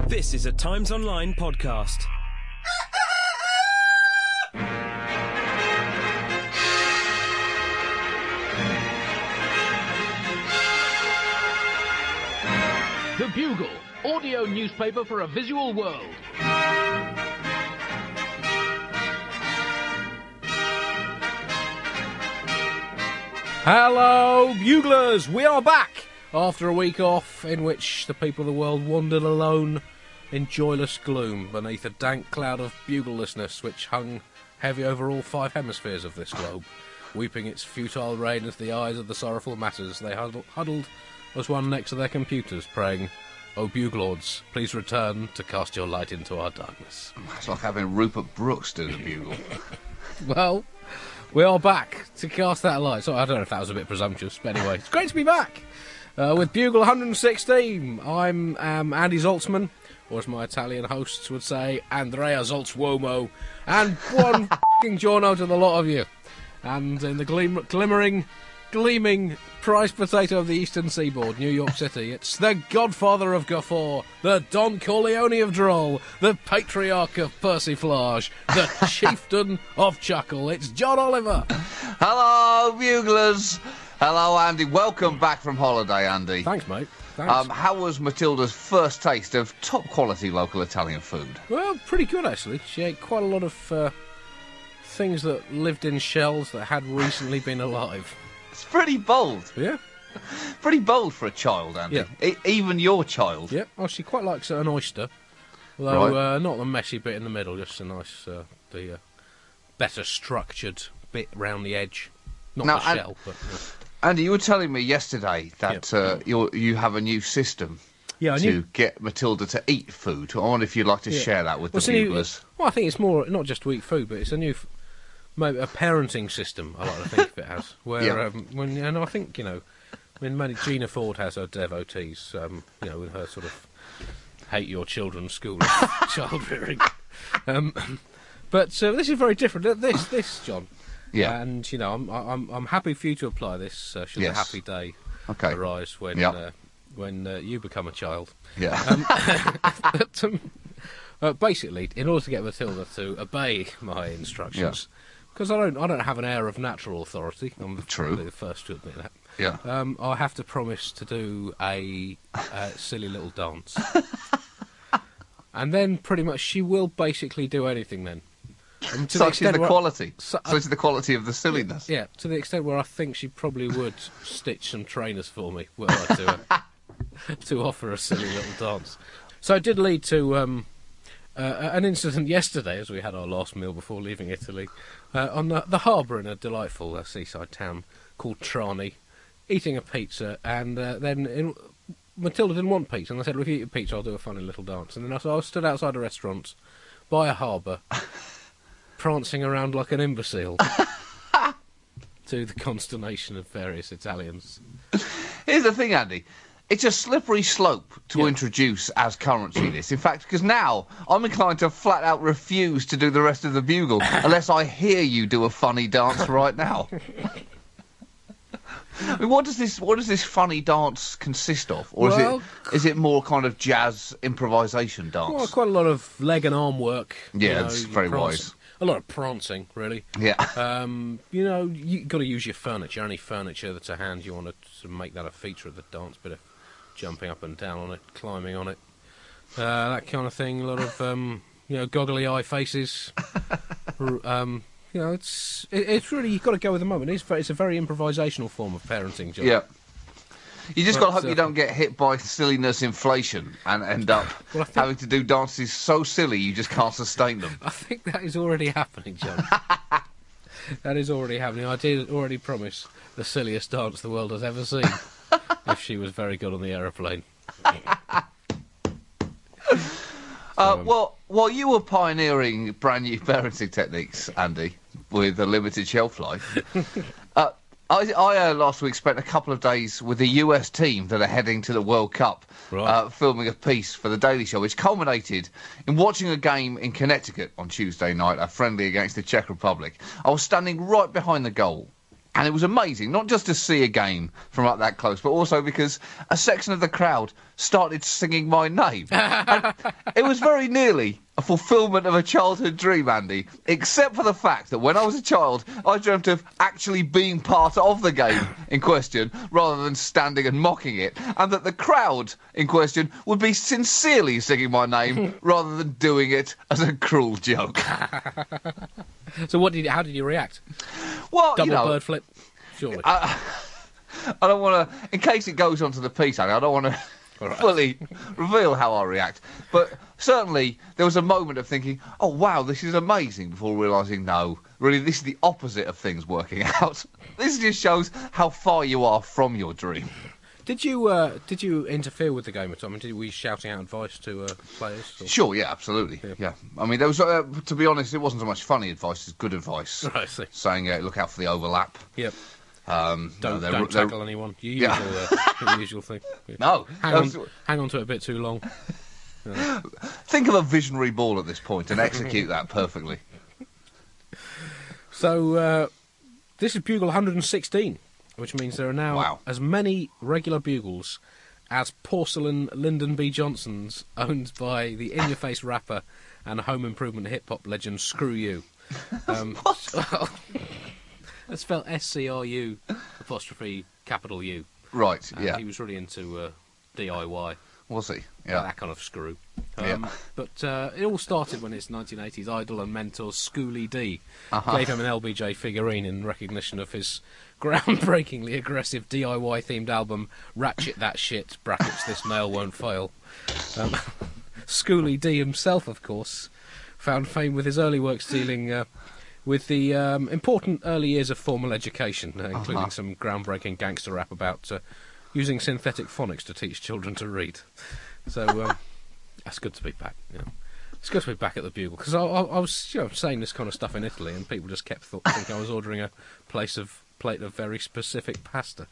This is a Times Online podcast. The Bugle, audio newspaper for a visual world. Hello, Buglers! We are back after a week off in which the people of the world wandered alone in joyless gloom beneath a dank cloud of buglelessness which hung heavy over all 5 hemispheres of this globe, weeping its futile rain into the eyes of the sorrowful masses. They huddled as one next to their computers, praying, "O Buglelords, please return to cast your light into our darkness." It's like having Rupert Brooks do the bugle. Well, we are back to cast that light. So I don't know if that was a bit presumptuous, but anyway, it's great to be back with Bugle 116. I'm Andy Zaltzman, or as my Italian hosts would say, Andrea Zaltzwomo, and one f***ing giorno to the lot of you. And in the gleaming prized potato of the Eastern Seaboard, New York City, it's the godfather of guffaw, the Don Corleone of droll, the patriarch of persiflage, the chieftain of chuckle. It's John Oliver. Hello, Buglers. Hello, Andy. Welcome back from holiday, Andy. Thanks, mate. Thanks. How was Matilda's first taste of top-quality local Italian food? Well, pretty good, actually. She ate quite a lot of things that lived in shells that had recently been alive. It's pretty bold. Yeah. Pretty bold for a child, Andy. Yeah. Even your child. Yeah. Well, she quite likes an oyster. Although Right. not the messy bit in the middle, just a nice, the better structured bit round the edge. Not Now, the shell, but... Andy, you were telling me yesterday that you have a new system to get Matilda to eat food. I wonder if you'd like to share that with the Buglers. Well, I think it's more, not just to eat food, but it's a new... maybe a parenting system, I like to think of it as. Where, and I think, when Gina Ford has her devotees, with her sort of hate your children school of child rearing. But this is very different. This, John. Yeah. And, I'm happy for you to apply this should the happy day arise when you become a child. Yeah. Basically, in order to get Matilda to obey my instructions... Yeah. Because I don't have an air of natural authority. I'm True. the first to admit that. Yeah. I have to promise to do a silly little dance, and then pretty much she will basically do anything. Then, So it's the quality. So it's the quality of the silliness. Yeah, to the extent where I think she probably would stitch some trainers for me were I to offer a silly little dance. So it did lead to an incident yesterday, as we had our last meal before leaving Italy, on the harbour in a delightful seaside town called Trani, eating a pizza, and then Matilda didn't want pizza, and I said, well, if you eat a pizza, I'll do a funny little dance. And then I was stood outside a restaurant by a harbour, prancing around like an imbecile, to the consternation of various Italians. Here's the thing, Andy. It's a slippery slope to introduce as currency, this. In fact, because now I'm inclined to flat out refuse to do the rest of the Bugle unless I hear you do a funny dance right now. I mean, what does this funny dance consist of? Or is it more kind of jazz improvisation dance? Well, quite a lot of leg and arm work. Yeah, it's very wise. A lot of prancing, really. Yeah. You've got to use your furniture. Any furniture that's at hand, you want to make that a feature of the dance. Bit of jumping up and down on it, climbing on it, that kind of thing. A lot of, goggly eye faces. It's really, you've got to go with the moment. It's a very improvisational form of parenting, John. Yeah. You just got to hope you don't get hit by silliness inflation and end up having to do dances so silly you just can't sustain them. I think that is already happening, John. That is already happening. I did already promise the silliest dance the world has ever seen if she was very good on the aeroplane. Well, while you were pioneering brand new parenting techniques, Andy, with a limited shelf life, I last week spent a couple of days with the US team that are heading to the World Cup, filming a piece for The Daily Show, which culminated in watching a game in Connecticut on Tuesday night, a friendly against the Czech Republic. I was standing right behind the goal And it was amazing, not just to see a game from up that close, but also because a section of the crowd started singing my name. And it was very nearly a fulfilment of a childhood dream, Andy, except for the fact that when I was a child, I dreamt of actually being part of the game in question, rather than standing and mocking it, and that the crowd in question would be sincerely singing my name, rather than doing it as a cruel joke. So how did you react? Well, Double bird flip, surely. I don't want to, in case it goes onto the piece, Andy, I don't want to fully reveal how I react. But certainly there was a moment of thinking, oh, wow, this is amazing, before realising, no, really, this is the opposite of things working out. This just shows how far you are from your dream. Did you interfere with the game at all? I mean, were you shouting out advice to players? Or? Sure, yeah, absolutely. Yeah. I mean, there was, to be honest, it wasn't so much funny advice as good advice. Right, I see. Saying, look out for the overlap. Yep. Don't tackle anyone. Your usual thing. Yeah. No. Hang on to it a bit too long. Think of a visionary ball at this point and execute that perfectly. So, this is Bugle 116. Which means there are now as many regular bugles as porcelain Lyndon B. Johnsons, owned by the in-your-face rapper and home improvement hip-hop legend Screw You. What? It's spelled SCRU apostrophe capital U. Right, yeah. He was really into DIY. Was he? Yeah. That kind of screw. Yeah. But it all started when his 1980s idol and mentor Schoolie D gave him an LBJ figurine in recognition of his groundbreakingly aggressive DIY-themed album Ratchet That Shit, brackets This Nail Won't Fail. Schoolie D himself, of course, found fame with his early works dealing with the important early years of formal education, including some groundbreaking gangster rap about using synthetic phonics to teach children to read. So that's good to be back. You know. It's good to be back at the Bugle, because I was saying this kind of stuff in Italy, and people just kept thinking I was ordering a plate of very specific pasta.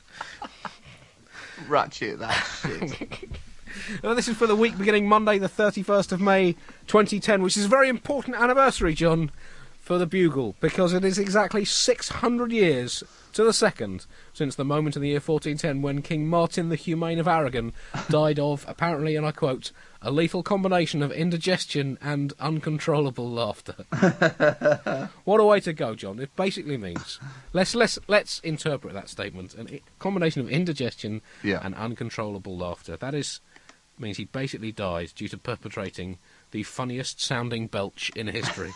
Ratchet that shit. Well, this is for the week beginning Monday, the 31st of May, 2010, which is a very important anniversary, John, for the Bugle, because it is exactly 600 years to the second since the moment in the year 1410 when King Martin the Humane of Aragon died of, apparently, and I quote, a lethal combination of indigestion and uncontrollable laughter. What a way to go, John. It basically means, let's interpret that statement, a combination of indigestion and uncontrollable laughter. That means he basically died due to perpetrating the funniest sounding belch in history.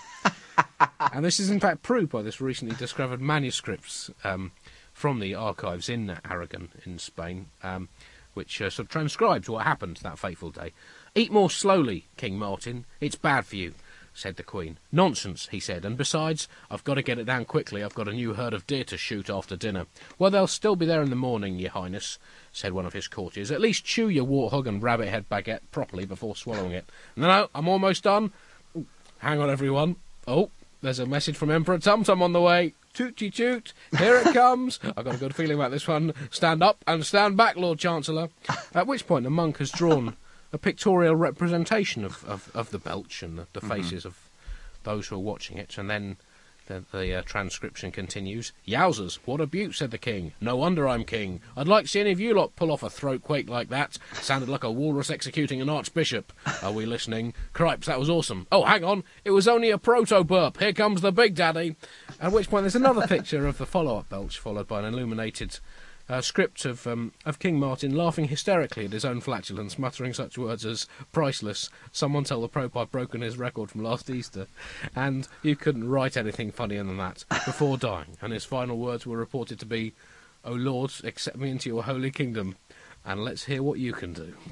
And this is in fact proved by this recently discovered manuscripts from the archives in Aragon in Spain, which sort of transcribes what happened that fateful day. Eat more slowly, King Martin. It's bad for you, said the Queen. Nonsense, he said, and besides, I've got to get it down quickly. I've got a new herd of deer to shoot after dinner. Well, they'll still be there in the morning, your highness, said one of his courtiers. At least chew your warthog and rabbit-head baguette properly before swallowing it. No, I'm almost done. Ooh, hang on, everyone. Oh, there's a message from Emperor Tum-Tum on the way. Toot-toot, here it comes. I've got a good feeling about this one. Stand up and stand back, Lord Chancellor. At which point the monk has drawn a pictorial representation of the belch and the faces of those who are watching it, and then the transcription continues. Yowzers, what a beaut, said the king. No wonder I'm king. I'd like to see any of you lot pull off a throat quake like that. Sounded like a walrus executing an archbishop. Are we listening? Cripes, that was awesome. Oh, hang on, it was only a proto-burp. Here comes the big daddy. At which point there's another picture of the follow-up belch, followed by an illuminated script of King Martin laughing hysterically at his own flatulence, muttering such words as priceless, someone tell the Pope I've broken his record from last Easter, and you couldn't write anything funnier than that, before dying, and his final words were reported to be, O Lord, accept me into your holy kingdom, and let's hear what you can do.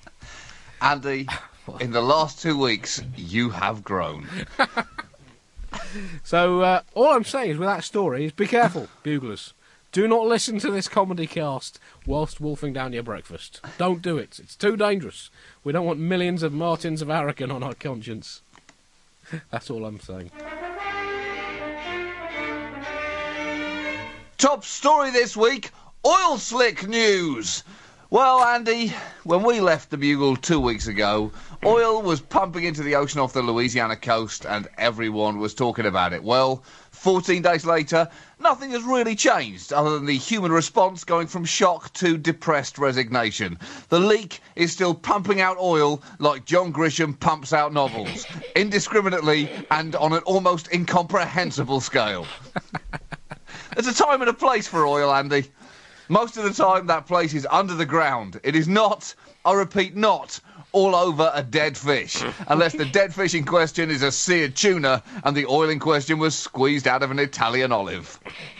Andy, in the last 2 weeks, you have grown. So, all I'm saying is with that story is be careful, buglers. Do not listen to this comedy cast whilst wolfing down your breakfast. Don't do it. It's too dangerous. We don't want millions of Martins of Aragon on our conscience. That's all I'm saying. Top story this week, oil slick news. Well, Andy, when we left the Bugle 2 weeks ago, oil was pumping into the ocean off the Louisiana coast and everyone was talking about it. Well, 14 days later, nothing has really changed other than the human response going from shock to depressed resignation. The leak is still pumping out oil like John Grisham pumps out novels, indiscriminately and on an almost incomprehensible scale. There's a time and a place for oil, Andy. Most of the time, that place is under the ground. It is not, I repeat, not all over a dead fish, unless the dead fish in question is a seared tuna and the oil in question was squeezed out of an Italian olive.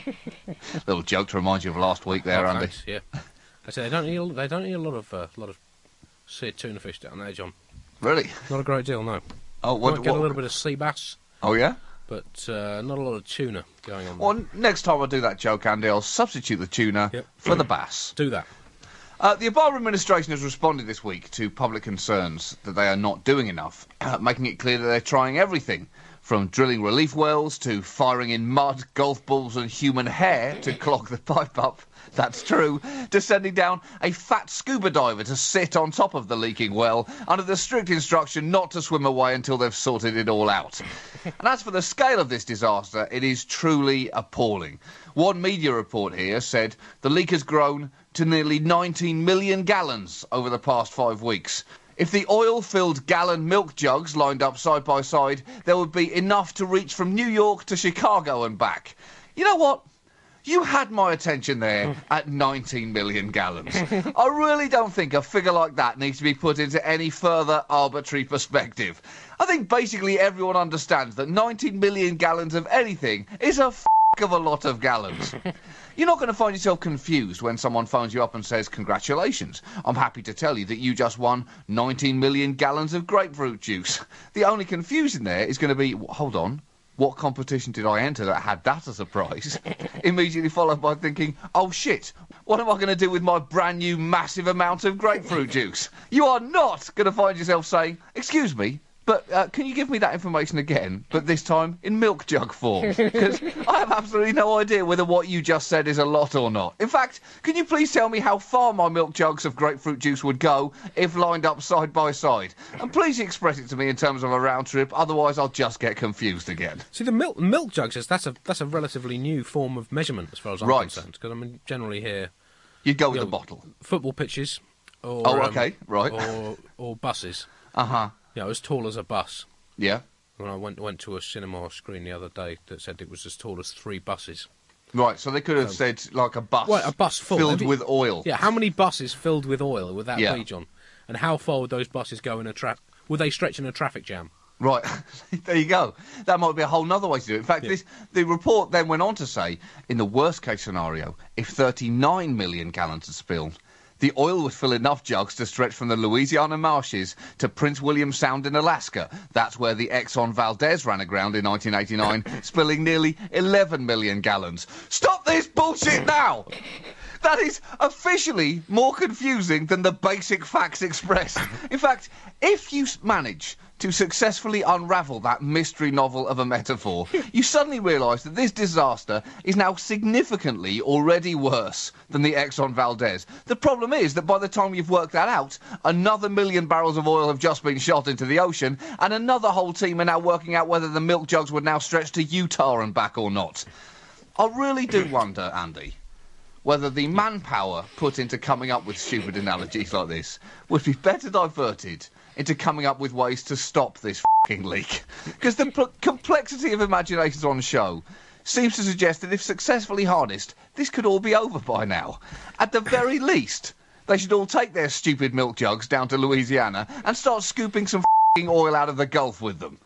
Little joke to remind you of last week there, Andy. Thanks, yeah. I say they don't eat a lot of seared tuna fish down there, John. Really? Not a great deal, no. Oh, Might get a little bit of sea bass. Oh, yeah? But not a lot of tuna going on there. Well, next time I do that joke, Andy, I'll substitute the tuna for the bass. Do that. The Obama administration has responded this week to public concerns that they are not doing enough, making it clear that they're trying everything, from drilling relief wells to firing in mud, golf balls and human hair to clog the pipe up. That's true, to sending down a fat scuba diver to sit on top of the leaking well under the strict instruction not to swim away until they've sorted it all out. And as for the scale of this disaster, it is truly appalling. One media report here said the leak has grown to nearly 19 million gallons over the past 5 weeks. If the oil-filled gallon milk jugs lined up side by side, there would be enough to reach from New York to Chicago and back. You know what? You had my attention there at 19 million gallons. I really don't think a figure like that needs to be put into any further arbitrary perspective. I think basically everyone understands that 19 million gallons of anything is a of a lot of gallons. You're not going to find yourself confused when someone phones you up and says, "Congratulations, I'm happy to tell you that you just won 19 million gallons of grapefruit juice." The only confusion there is going to be, hold on, what competition did I enter that had that as a prize? Immediately followed by thinking, oh shit, what am I going to do with my brand new massive amount of grapefruit juice? You are not going to find yourself saying, "Excuse me, but can you give me that information again, but this time in milk jug form?" Because I have absolutely no idea whether what you just said is a lot or not. In fact, can you please tell me how far my milk jugs of grapefruit juice would go if lined up side by side? And please express it to me in terms of a round trip, otherwise I'll just get confused again. See, the milk jugs, that's a relatively new form of measurement as far as I'm concerned. Because I mean, generally here... You'd go with the bottle. Football pitches. Or, okay, right. Or buses. Uh-huh. Yeah, as tall as a bus. Yeah. When I went to a cinema screen the other day that said it was as tall as 3 buses. Right, so they could have said, like, a bus, well, a bus full, filled with oil. Yeah, how many buses filled with oil would that be, John? And how far would those buses go in a would they stretch in a traffic jam? Right, there you go. That might be a whole other way to do it. In fact, the report then went on to say, in the worst-case scenario, if 39 million gallons had spilled, the oil would fill enough jugs to stretch from the Louisiana marshes to Prince William Sound in Alaska. That's where the Exxon Valdez ran aground in 1989, spilling nearly 11 million gallons. Stop this bullshit now! That is officially more confusing than the basic facts expressed. In fact, if you manage to successfully unravel that mystery novel of a metaphor, you suddenly realise that this disaster is now significantly already worse than the Exxon Valdez. The problem is that by the time you've worked that out, another 1 million barrels of oil have just been shot into the ocean, and another whole team are now working out whether the milk jugs would now stretch to Utah and back or not. I really do wonder, Andy, whether the manpower put into coming up with stupid analogies like this would be better diverted into coming up with ways to stop this f***ing leak. Because the complexity of imaginations on show seems to suggest that if successfully harnessed, this could all be over by now. At the very least, they should all take their stupid milk jugs down to Louisiana and start scooping some f***ing oil out of the Gulf with them.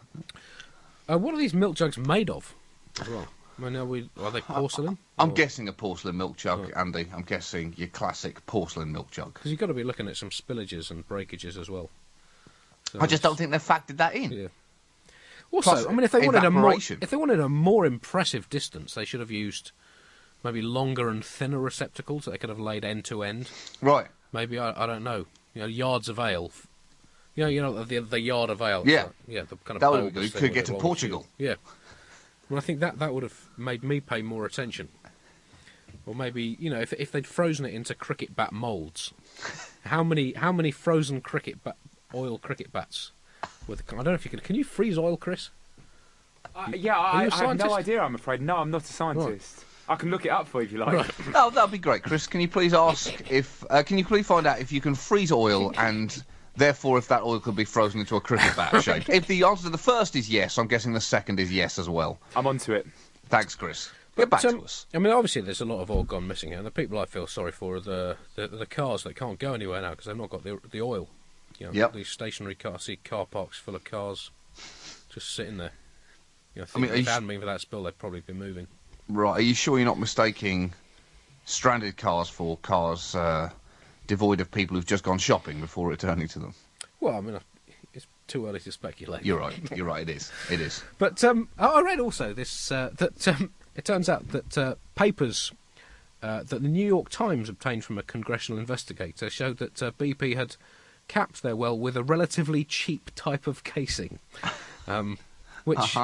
What are these milk jugs made of as well? I mean, are they porcelain? I'm guessing a porcelain milk jug, Andy. I'm guessing your classic porcelain milk jug. Because you've got to be looking at some spillages and breakages as well. So I just don't think they've factored that in. Yeah. Also, Plus, I mean, if they wanted a more impressive distance, they should have used maybe longer and thinner receptacles that they could have laid end to end. Right. Maybe I don't know. You know, yards of ale. You know the yard of ale. Yeah. Yeah. The kind of that would be good. Could get to Portugal. Yeah. Well, I think that would have made me pay more attention. Or maybe, if they'd frozen it into cricket bat moulds, how many frozen oil cricket bats? I don't know if you can you freeze oil, Chris? I have no idea, I'm afraid. No, I'm not a scientist. Right. I can look it up for you if you like. Right. Oh, that'd be great, Chris. Can you please can you please find out if you can freeze oil and therefore if that oil could be frozen into a cricket bat shape? If the answer to the first is yes, I'm guessing the second is yes as well. I'm onto it. Thanks, Chris. Get back to us. I mean, obviously there's a lot of oil gone missing here. And the people I feel sorry for are the cars that can't go anywhere now because they've not got the oil. These stationary cars, see car parks full of cars just sitting there. If it hadn't been for that spill, they'd probably be moving. Right, are you sure you're not mistaking stranded cars for cars devoid of people who've just gone shopping before returning to them? Well, I mean, it's too early to speculate. You're right, it is. But I read also this, that it turns out that papers that the New York Times obtained from a congressional investigator showed that BP had capped their well with a relatively cheap type of casing, which,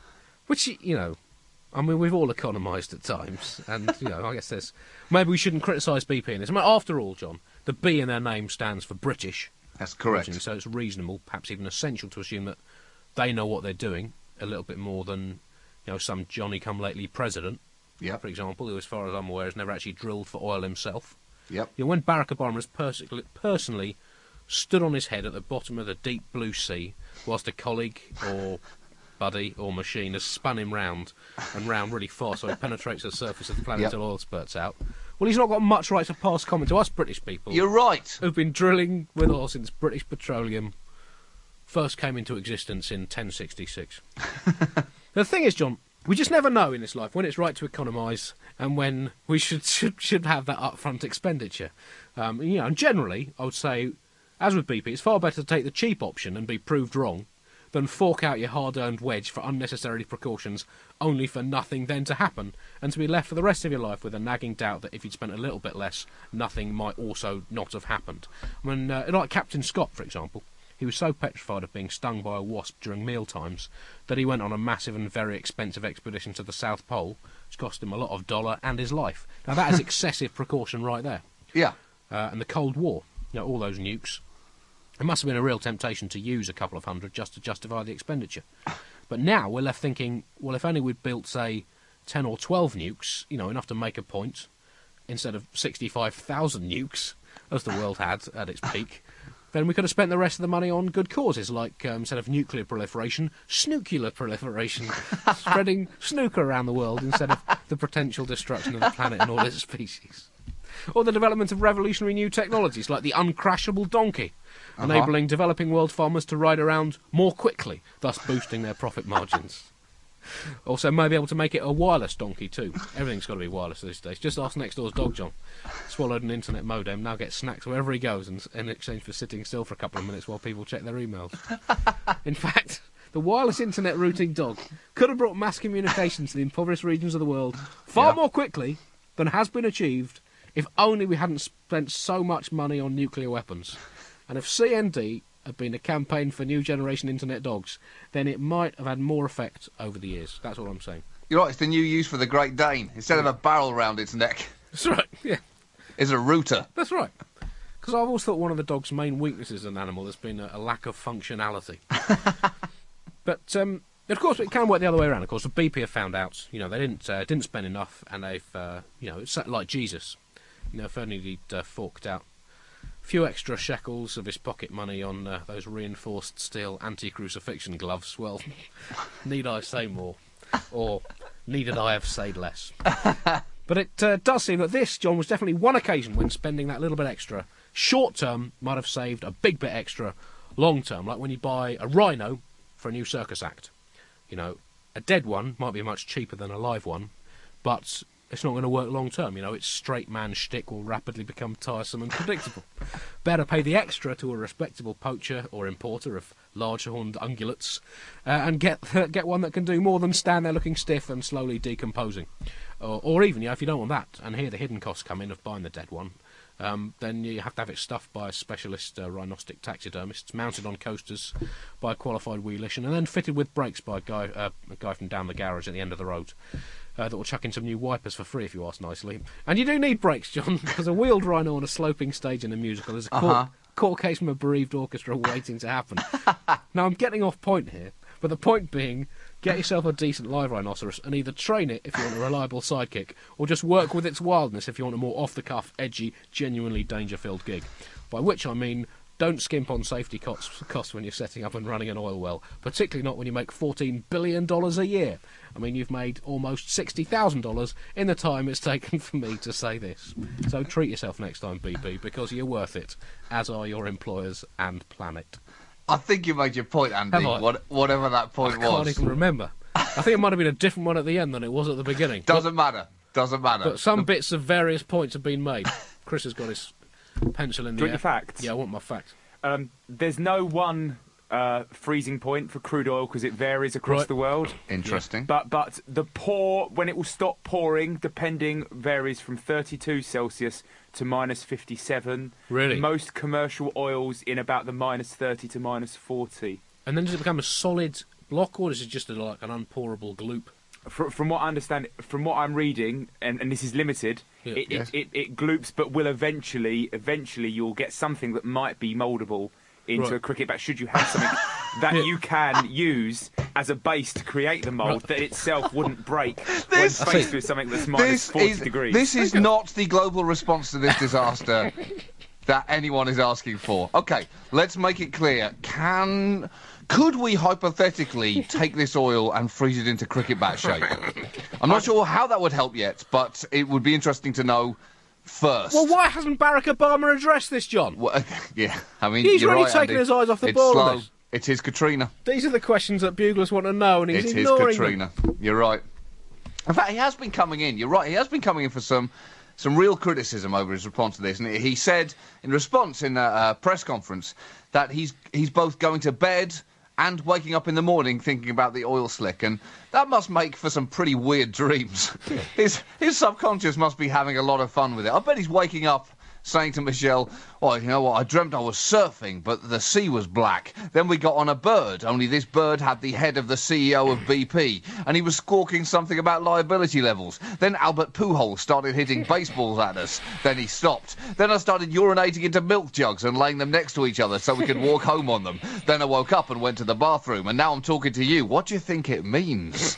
I mean, we've all economised at times, and, I guess maybe we shouldn't criticise BP in this. I mean, after all, John, the B in their name stands for British. That's correct. So it's reasonable, perhaps even essential, to assume that they know what they're doing a little bit more than, some Johnny-come-lately president, for example, who, as far as I'm aware, has never actually drilled for oil himself. Yep. When Barack Obama has personally stood on his head at the bottom of the deep blue sea, whilst a colleague or buddy or machine has spun him round and round really fast so he penetrates the surface of the planet until oil spurts out. Well, he's not got much right to pass comment to us British people. You're right. Who've been drilling with oil since British Petroleum first came into existence in 1066. The thing is, John, we just never know in this life when it's right to economise and when we should have that upfront expenditure. And generally, I would say, as with BP, it's far better to take the cheap option and be proved wrong than fork out your hard-earned wedge for unnecessary precautions only for nothing then to happen, and to be left for the rest of your life with a nagging doubt that if you'd spent a little bit less, nothing might also not have happened. I mean, like Captain Scott, for example, he was so petrified of being stung by a wasp during meal times that he went on a massive and very expensive expedition to the South Pole, which cost him a lot of dollar and his life. Now, that is excessive precaution right there. Yeah. And the Cold War, all those nukes, it must have been a real temptation to use a couple of hundred just to justify the expenditure. But now we're left thinking, well, if only we'd built, say, 10 or 12 nukes, enough to make a point, instead of 65,000 nukes, as the world had at its peak, then we could have spent the rest of the money on good causes, like, instead of nuclear proliferation, snookular proliferation, spreading snooker around the world instead of the potential destruction of the planet and all its species. Or the development of revolutionary new technologies, like the uncrashable donkey, enabling developing world farmers to ride around more quickly, thus boosting their profit margins. Also, maybe able to make it a wireless donkey too. Everything's got to be wireless these days. Just ask next door's dog, John. Swallowed an internet modem, now gets snacks wherever he goes in exchange for sitting still for a couple of minutes while people check their emails. In fact, the wireless internet routing dog could have brought mass communication to the impoverished regions of the world far more quickly than has been achieved if only we hadn't spent so much money on nuclear weapons. And if CND had been a campaign for new generation internet dogs, then it might have had more effect over the years. That's all I'm saying. You're right, it's the new use for the Great Dane. Instead of a barrel round its neck. That's right, yeah. It's a router. That's right. Because I've always thought one of the dog's main weaknesses as an animal has been a lack of functionality. But, of course, it can work the other way around. Of course, the BP have found out, they didn't spend enough, and they've, it's like Jesus. If only he'd forked out a few extra shekels of his pocket money on those reinforced steel anti-crucifixion gloves, well, need I say more? Or needed I have said less? But it does seem that this, John, was definitely one occasion when spending that little bit extra, short-term, might have saved a big bit extra long-term, like when you buy a rhino for a new circus act. A dead one might be much cheaper than a live one, but it's not going to work long term. Its straight man shtick will rapidly become tiresome and predictable. Better pay the extra to a respectable poacher or importer of large-horned ungulates and get one that can do more than stand there looking stiff and slowly decomposing. Or even, if you don't want that, and here the hidden costs come in of buying the dead one, then you have to have it stuffed by a specialist rhinostic taxidermist, mounted on coasters by a qualified wheelician, and then fitted with brakes by a guy from down the garage at the end of the road. That will chuck in some new wipers for free, if you ask nicely. And you do need brakes, John, because a wheeled rhino on a sloping stage in a musical is a court case from a bereaved orchestra waiting to happen. Now, I'm getting off point here, but the point being, get yourself a decent live rhinoceros and either train it if you want a reliable sidekick, or just work with its wildness if you want a more off-the-cuff, edgy, genuinely danger-filled gig. By which I mean, don't skimp on safety costs when you're setting up and running an oil well, particularly not when you make $14 billion a year. I mean, you've made almost $60,000 in the time it's taken for me to say this. So treat yourself next time, BP, because you're worth it, as are your employers and planet. I think you made your point, Andy, whatever that point was. I can't even remember. I think it might have been a different one at the end than it was at the beginning. Doesn't matter. But some bits of various points have been made. Chris has got his pencil in the air. Do you want your facts? Yeah, I want my facts. There's no one freezing point for crude oil because it varies across the world. Interesting. But the pour, when it will stop pouring, varies from 32 Celsius to minus 57. Really? Most commercial oils in about the minus 30 to minus 40. And then does it become a solid block, or is it just like an unpourable gloop? From what I understand, from what I'm reading, and this is limited, it gloops, but will eventually you'll get something that might be mouldable into a cricket bat, should you have something that you can use as a base to create the mould that itself wouldn't break when faced with something that's minus 40 degrees. This is not the global response to this disaster that anyone is asking for. Okay, let's make it clear. Could we hypothetically take this oil and freeze it into cricket bat shape? I'm not sure how that would help yet, but it would be interesting to know first. Well, why hasn't Barack Obama addressed this, John? Well, yeah, I mean, he's you're really right, taking Andy. his eyes off the It's ball. slow. It is Katrina. These are the questions that buglers want to know, and he's ignoring It is Katrina. them. You're right. In fact, he has been coming in. You're right. He has been coming in for some real criticism over his response to this, and he said in response in a press conference that he's both going to bed and waking up in the morning thinking about the oil slick, and that must make for some pretty weird dreams. His subconscious must be having a lot of fun with it. I bet he's waking up saying to Michelle, "Oh, you know what, I dreamt I was surfing, but the sea was black. Then we got on a bird, only this bird had the head of the CEO of BP, and he was squawking something about liability levels. Then Albert Pujols started hitting baseballs at us. Then he stopped. Then I started urinating into milk jugs and laying them next to each other so we could walk home on them. Then I woke up and went to the bathroom, and now I'm talking to you. What do you think it means?"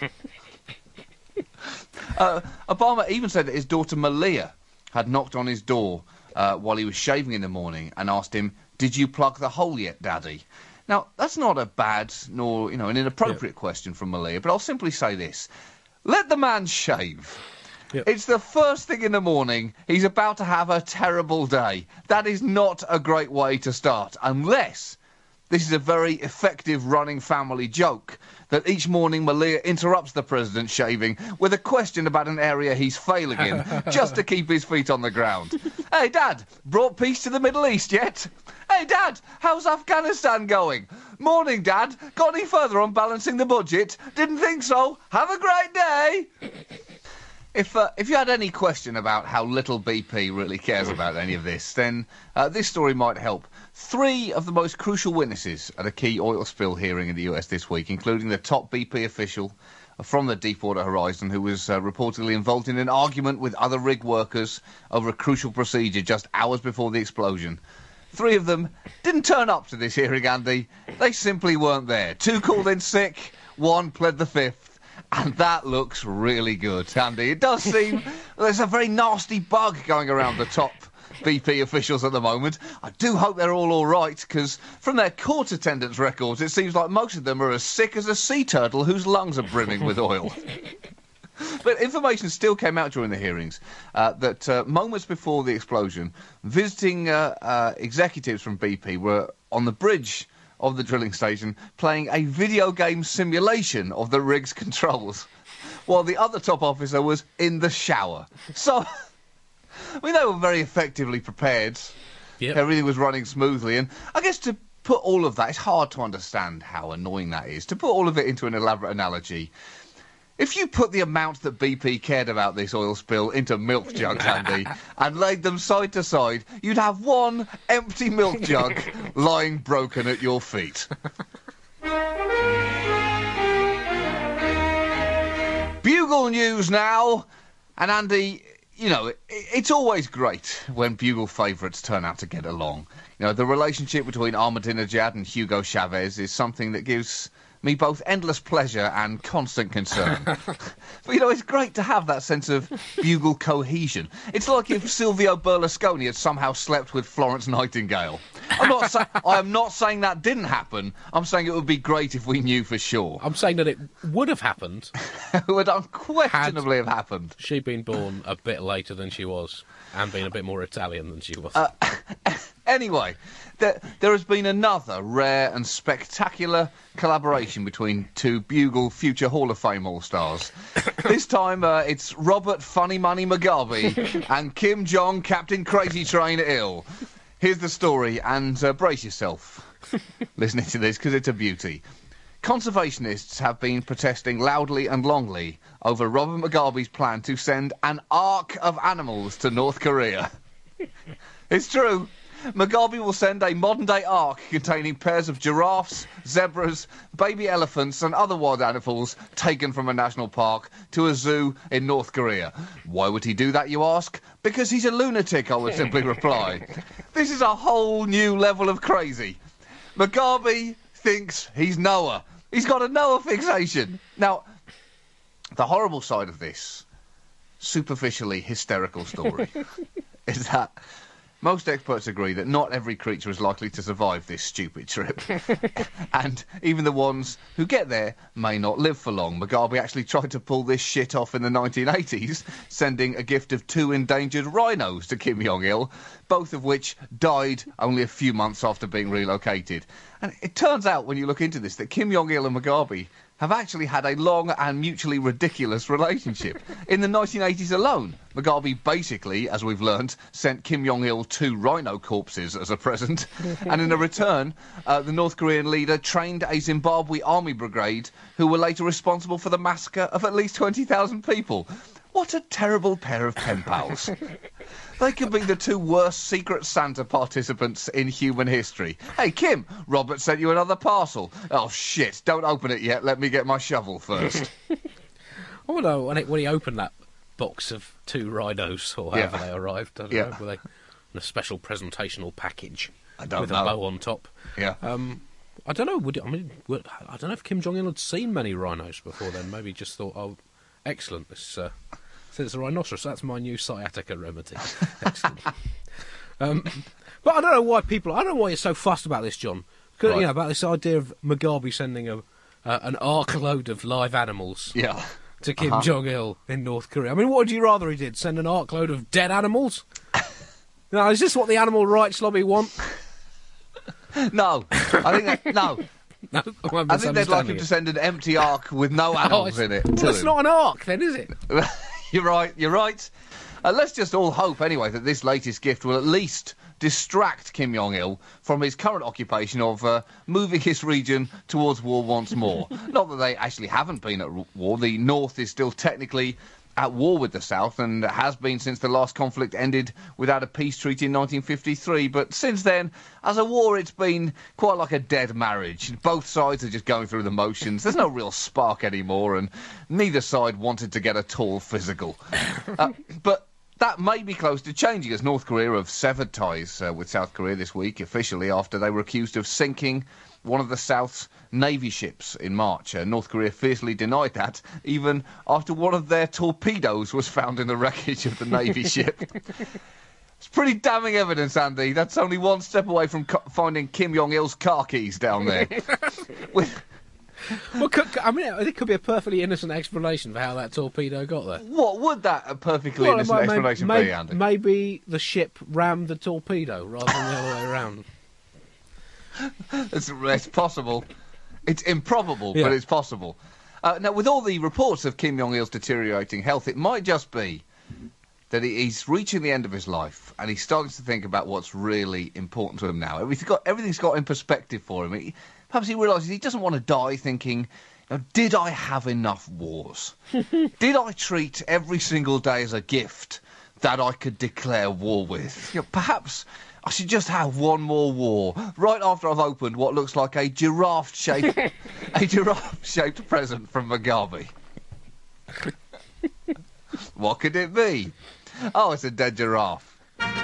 Obama even said that his daughter Malia had knocked on his door while he was shaving in the morning and asked him, "Did you plug the hole yet, Daddy?" Now, that's not a bad nor, an inappropriate question from Malia, but I'll simply say this. Let the man shave. Yep. It's the first thing in the morning. He's about to have a terrible day. That is not a great way to start, unless this is a very effective running family joke that each morning Malia interrupts the president shaving with a question about an area he's failing in, just to keep his feet on the ground. "Hey, Dad, brought peace to the Middle East yet? Hey, Dad, how's Afghanistan going? Morning, Dad, got any further on balancing the budget? Didn't think so. Have a great day." If you had any question about how little BP really cares about any of this, then this story might help. 3 of the most crucial witnesses at a key oil spill hearing in the US this week, including the top BP official from the Deepwater Horizon, who was reportedly involved in an argument with other rig workers over a crucial procedure just hours before the explosion. 3 of them didn't turn up to this hearing, Andy. They simply weren't there. 2 called in sick, 1 pled the 5th. And that looks really good, Andy. It does seem there's a very nasty bug going around the top BP officials at the moment. I do hope they're all right, because from their court attendance records, it seems like most of them are as sick as a sea turtle whose lungs are brimming with oil. But information still came out during the hearings that moments before the explosion, visiting executives from BP were on the bridge of the drilling station playing a video game simulation of the rig's controls, while the other top officer was in the shower. So, they were very effectively prepared. Yep. Everything was running smoothly, and I guess to put all of that, it's hard to understand how annoying that is. To put all of it into an elaborate analogy, If you put the amount that BP cared about this oil spill into milk jugs, Andy, and laid them side to side, you'd have one empty milk jug lying broken at your feet. Bugle news now. And Andy, you know, it's always great when Bugle favourites turn out to get along. You know, the relationship between Ahmadinejad and Hugo Chavez is something that gives me both endless pleasure and constant concern. But, you know, it's great to have that sense of Bugle cohesion. It's like if Silvio Berlusconi had somehow slept with Florence Nightingale. I am not saying that didn't happen. I'm saying it would be great if we knew for sure. I'm saying that it would have happened. It would unquestionably have happened. She'd been born a bit later than she was, and been a bit more Italian than she was. Anyway, there has been another rare and spectacular collaboration between two Bugle future Hall of Fame All-Stars. This time it's Robert Funny Money Mugabe and Kim Jong Captain Crazy Train Ill. Here's the story, and brace yourself listening to this, because it's a beauty. Conservationists have been protesting loudly and longly over Robert Mugabe's plan to send an ark of animals to North Korea. It's true. Mugabe will send a modern-day ark containing pairs of giraffes, zebras, baby elephants and other wild animals taken from a national park to a zoo in North Korea. Why would he do that, you ask? Because he's a lunatic, I would simply reply. This is a whole new level of crazy. Mugabe thinks he's Noah. He's got a Noah fixation. Now, the horrible side of this superficially hysterical story is that most experts agree that not every creature is likely to survive this stupid trip. And even the ones who get there may not live for long. Mugabe actually tried to pull this shit off in the 1980s, sending a gift of 2 endangered rhinos to Kim Jong-il, both of which died only a few months after being relocated. And it turns out, when you look into this, that Kim Jong-il and Mugabe have actually had a long and mutually ridiculous relationship. In the 1980s alone, Mugabe basically, as we've learned, sent Kim Jong-il 2 rhino corpses as a present. And in a return, the North Korean leader trained a Zimbabwe army brigade who were later responsible for the massacre of at least 20,000 people. What a terrible pair of pen pals. They could be the 2 worst Secret Santa participants in human history. Hey, Kim, Robert sent you another parcel. Oh, shit, don't open it yet. Let me get my shovel first. I wonder when he opened that box of 2 rhinos, or however they arrived. I don't know, were they in a special presentational package with a bow on top? Yeah. I don't know. I don't know if Kim Jong-il had seen many rhinos before then. Maybe he just thought, oh, excellent, this... It's a rhinoceros. That's my new sciatica remedy. Excellent. But I don't know why I don't know why you're so fussed about this, John. Right. You know, about this idea of Mugabe sending an ark load of live animals to Kim Jong-il in North Korea. I mean, what would you rather he did? Send an ark load of dead animals? Now, is this what the animal rights lobby want? No. I think no. No, I think they'd like him to send an empty ark with no animals in it. Well, it's not an ark, then, is it? You're right. Let's just all hope, anyway, that this latest gift will at least distract Kim Jong-il from his current occupation of moving his region towards war once more. Not that they actually haven't been at war. The North is still technically at war with the South, and has been since the last conflict ended without a peace treaty in 1953. But since then, as a war, it's been quite like a dead marriage. Both sides are just going through the motions. There's no real spark anymore, and neither side wanted to get at all physical. But that may be close to changing, as North Korea have severed ties with South Korea this week, officially, after they were accused of sinking one of the South's Navy ships in March. North Korea fiercely denied that, even after one of their torpedoes was found in the wreckage of the Navy ship. It's pretty damning evidence, Andy. That's only one step away from finding Kim Jong-il's car keys down there. Well, I mean, it could be a perfectly innocent explanation for how that torpedo got there. What would that perfectly innocent explanation be, Andy? Maybe the ship rammed the torpedo rather than the other way around. It's possible. It's improbable, but it's possible. Now, with all the reports of Kim Jong-il's deteriorating health, it might just be that he's reaching the end of his life and he's starting to think about what's really important to him now. Everything's got in perspective for him. Perhaps he realises he doesn't want to die thinking, Now, did I have enough wars? Did I treat every single day as a gift that I could declare war with? Perhaps I should just have one more war right after I've opened what looks like a giraffe-shaped present from Mugabe. What could it be? Oh, it's a dead giraffe.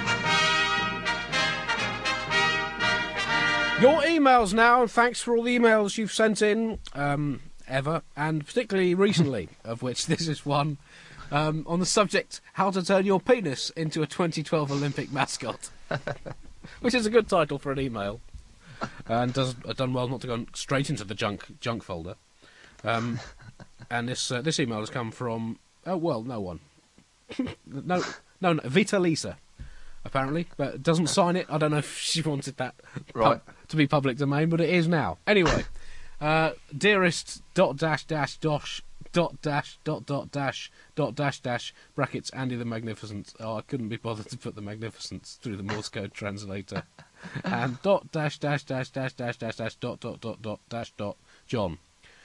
Your emails now, and thanks for all the emails you've sent in, ever, and particularly recently, of which this is one, on the subject, how to turn your penis into a 2012 Olympic mascot. Which is a good title for an email, and done well not to go straight into the junk folder. And this email has come from no one, no Vita Lisa, apparently, but doesn't sign it. I don't know if she wanted that to be public domain, but it is now. Anyway, dearest ... brackets Andy the Magnificent. Oh, I couldn't be bothered to put the Magnificent through the Morse code translator. And ... John.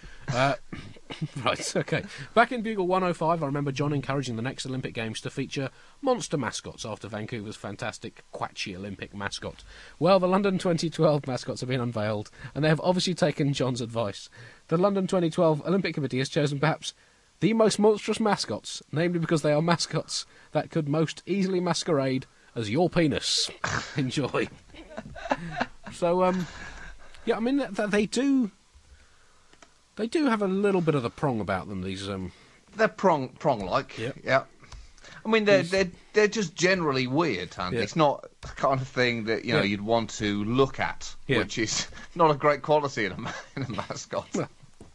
Right, okay. Back in Bugle 105, I remember John encouraging the next Olympic Games to feature monster mascots after Vancouver's fantastic Quatchy Olympic mascot. Well, the London 2012 mascots have been unveiled, and they have obviously taken John's advice. The London 2012 Olympic Committee has chosen perhaps the most monstrous mascots, namely because they are mascots that could most easily masquerade as your penis. Enjoy. So, yeah, I mean, they do have a little bit of the prong about them, these... They're prong-like, yeah. I mean, they're just generally weird, Andy. Yeah. It's not the kind of thing that, you'd want to look at, which is not a great quality in a mascot. Well.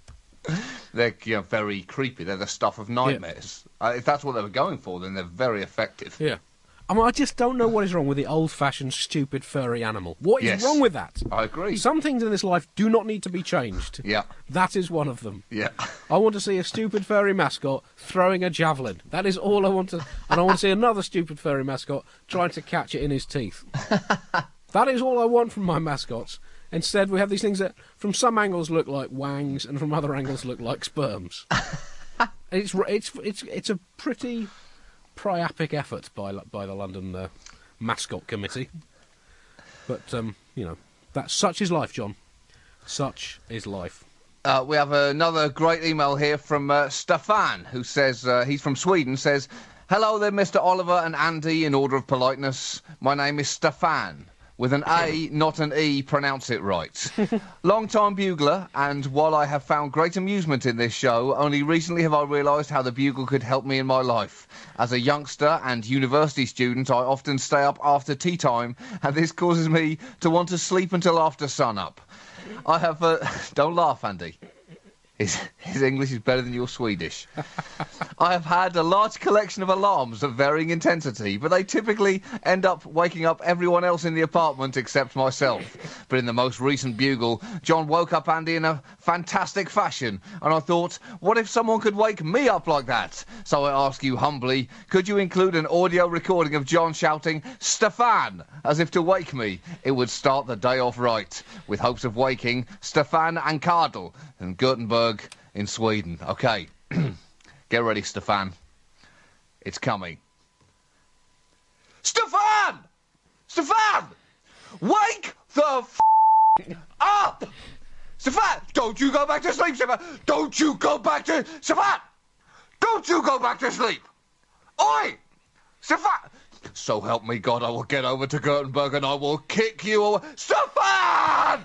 They're very creepy. They're the stuff of nightmares. If that's what they were going for, then they're very effective. Yeah. I mean, I just don't know what is wrong with the old-fashioned, stupid, furry animal. What is wrong with that? I agree. Some things in this life do not need to be changed. Yeah. That is one of them. Yeah. I want to see a stupid furry mascot throwing a javelin. That is all I want to... And I want to see another stupid furry mascot trying to catch it in his teeth. That is all I want from my mascots. Instead, we have these things that, from some angles, look like wangs, and from other angles, look like sperms. It's a pretty priapic effort by the London mascot committee, but such is life, John. Such is life. We have another great email here from Stefan, who says he's from Sweden. Says, "Hello there, Mr. Oliver and Andy. In order of politeness, my name is Stefan. With an A, not an E, pronounce it right. Long-time bugler, and while I have found great amusement in this show, only recently have I realised how the bugle could help me in my life. As a youngster and university student, I often stay up after tea time, and this causes me to want to sleep until after sun-up. I have... don't laugh, Andy. His English is better than your Swedish. I have had a large collection of alarms of varying intensity, but they typically end up waking up everyone else in the apartment except myself. But in the most recent bugle, John woke up Andy in a fantastic fashion, and I thought, what if someone could wake me up like that? So I ask you humbly, could you include an audio recording of John shouting, Stefan, as if to wake me? It would start the day off right, with hopes of waking Stefan and Cardel and Gothenburg in Sweden. Okay, get ready, Stefan. It's coming. Stefan! Stefan! Wake the up! Stefan! Don't you go back to sleep, Stefan! Don't you go back to... Stefan! Don't you go back to sleep! Oi! Stefan! So help me God, I will get over to Gothenburg and I will kick you away. Stefan!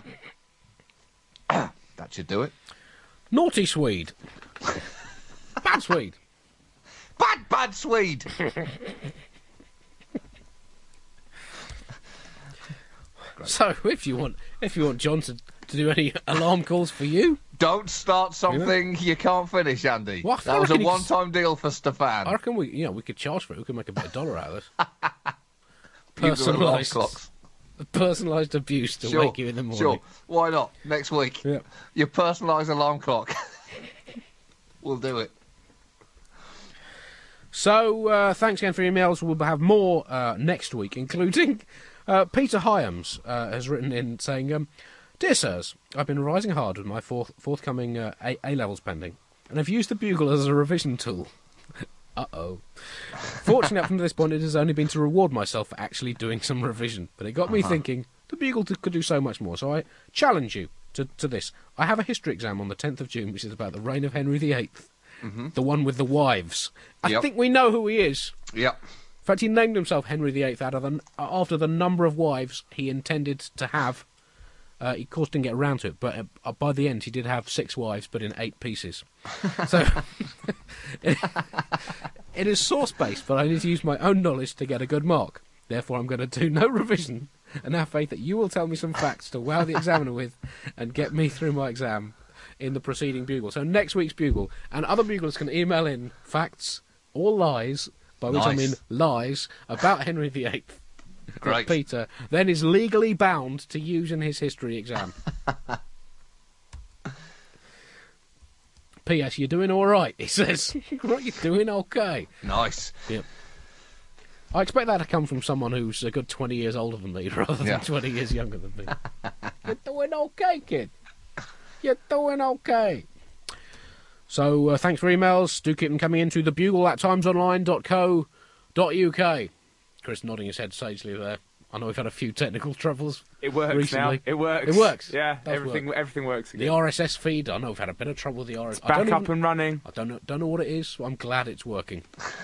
That should do it. Naughty Swede. Bad Swede. Bad Swede. So, if you want John to do any alarm calls for you, don't start something you can't finish, Andy. Well, that was a one-time deal for Stefan. I reckon we could charge for it. We could make a bit of dollar out of this. Personalised abuse to wake you in the morning. Sure, why not? Next week. Yeah. Your personalised alarm clock. We'll do it. So, thanks again for your emails. We'll have more next week, including Peter Hyams has written in saying, Dear sirs, I've been revising hard with my forthcoming A-levels pending, and I've used the Bugle as a revision tool. Uh-oh. Fortunately, up from this point, it has only been to reward myself for actually doing some revision. But it got me thinking, the Bugle could do so much more. So I challenge you to this. I have a history exam on the 10th of June, which is about the reign of Henry VIII. The one with the wives. I think we know who he is. Yep. In fact, he named himself Henry VIII after the number of wives he intended to have. He, of course, didn't get around to it, but by the end he did have 6 wives, but in 8 pieces. So it is source-based, but I need to use my own knowledge to get a good mark. Therefore, I'm going to do no revision and have faith that you will tell me some facts to wow the examiner with and get me through my exam in the preceding Bugle. So next week's Bugle, and other Buglers can email in facts or lies, by which I mean lies, about Henry VIII. That Peter then is legally bound to use in his history exam. P.S. You're doing all right, he says. Right, you're doing okay. Nice. Yep. I expect that to come from someone who's a good 20 years older than me rather than 20 years younger than me. You're doing okay, kid. You're doing okay. So thanks for emails. Do keep them coming into the Bugle at timesonline.co.uk. Chris nodding his head sagely there. I know we've had a few technical troubles. It works recently. now. It works. It works. Yeah, everything works again. The RSS feed. I know we've had a bit of trouble with the RSS. It's back up and running. I don't know what it is. I'm glad it's working.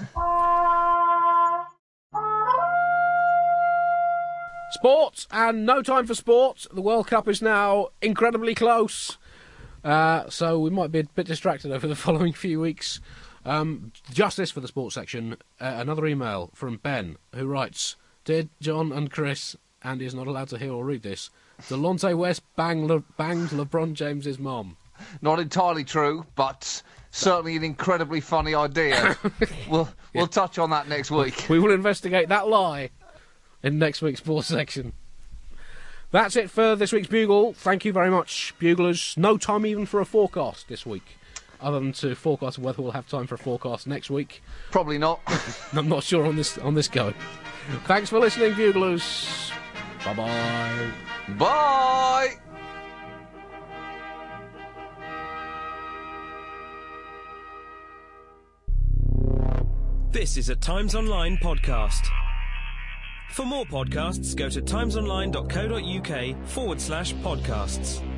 Sports, and no time for sports. The World Cup is now incredibly close. So we might be a bit distracted over the following few weeks. Just this for the sports section. Another email from Ben, who writes, Dear John and Chris, Andy is not allowed to hear or read this, Delonte West banged LeBron James's mom. Not entirely true, but certainly an incredibly funny idea. We'll touch on that next week. We will investigate that lie in next week's sports section. That's it for this week's Bugle. Thank you very much, Buglers. No time even for a forecast this week, other than to forecast whether we'll have time for a forecast next week. Probably not. I'm not sure on this go. Thanks for listening, Buglers. Bye-bye. Bye! This is a Times Online podcast. For more podcasts, go to timesonline.co.uk/podcasts.